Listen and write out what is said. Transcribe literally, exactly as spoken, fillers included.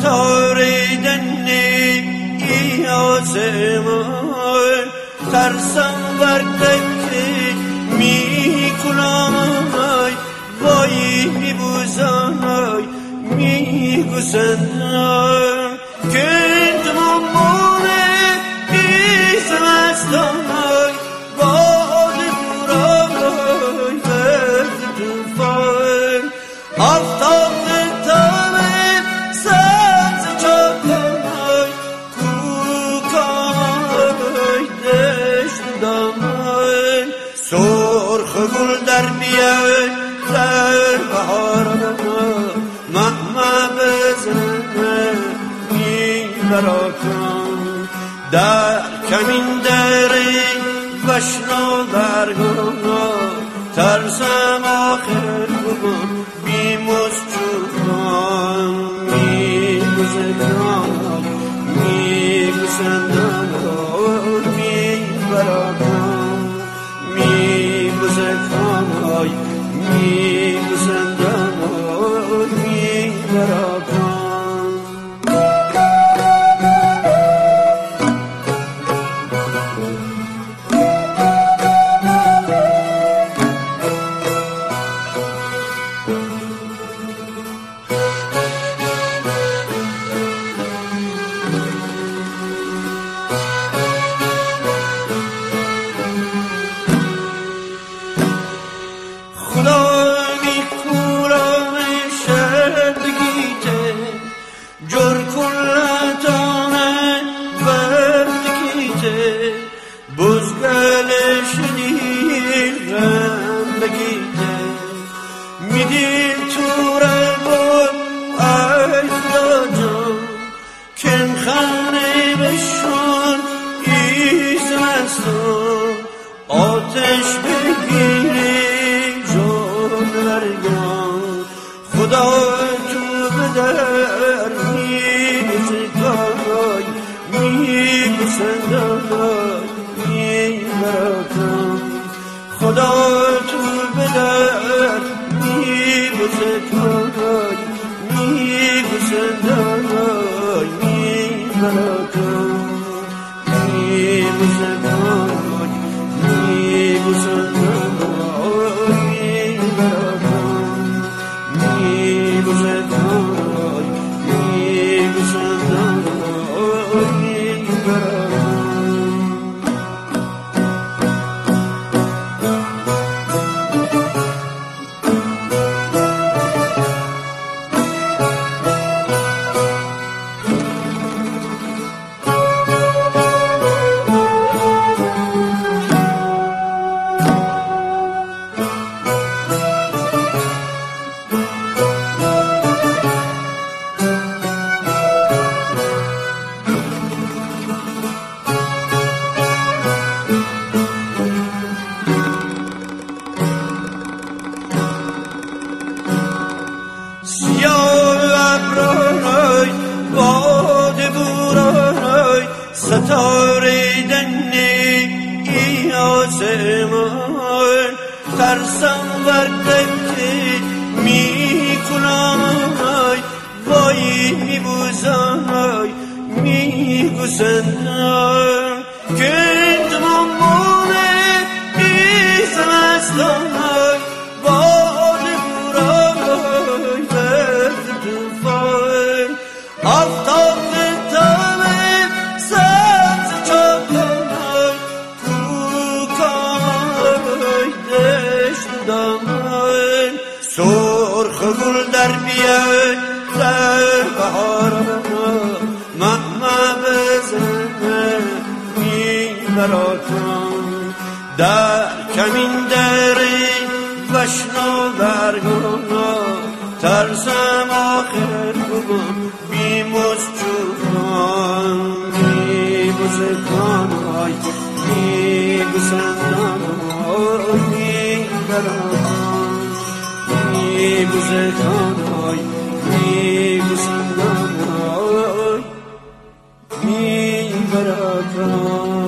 ستاریدنی ای آسمان ترسم وقتی می کنم وای می بوزای می گسندم کند ممونه ایزم استای باد بورای برد توفای آفتاب تابه سبز چاکای کوکای دشت دامای سرخ گل در بیای در بهارم مهما بزنه می براکم در کمین دری وشنو برگم ترسم آخر بگم بیموز چوبم می گذرم می گذرم می براکم می گذرم می گذرم می براکم میدیل تو رگم ای خدا جان کم خانه بشون ایزمستان آتش بگیری جان برگان خدا تو بدر میگذکای میگذندای میبرکم خدا تو بدر میگذکای میگذندای میبرکم میگذکای میگذندای میبرکم میگذکای میگذندای میبرکم ستاریدنی ای آسمان ترسم وقتی می کنم وای می بوزم می گسندم کند ممونه ایزم استای باد بورای برد توفای آفتاب سرخ گل در بیای در بهارم مهما بزنه میبراکم در کمین دری وشنو برگم ترسم آخر بگم بیموز چوبم میگذکم میگذندم میبراکم میگذرم میگذرم میبرم